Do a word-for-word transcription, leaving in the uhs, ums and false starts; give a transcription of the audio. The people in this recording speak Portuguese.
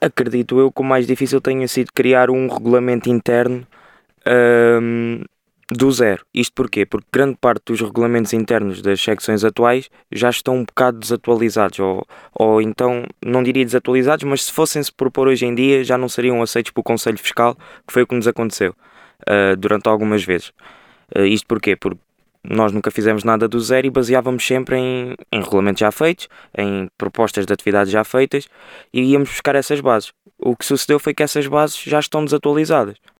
Acredito eu que o mais difícil tenha sido criar um regulamento interno ahm, do zero. Isto porquê? Porque grande parte dos regulamentos internos das secções atuais já estão um bocado desatualizados, ou, ou então, não diria desatualizados, mas se fossem-se propor hoje em dia já não seriam aceitos pelo Conselho Fiscal, que foi o que nos aconteceu ah, durante algumas vezes. Ah, isto porquê? Porque nós nunca fizemos nada do zero e baseávamos sempre em, em regulamentos já feitos, em propostas de atividades já feitas, e íamos buscar essas bases. O que sucedeu foi que essas bases já estão desatualizadas.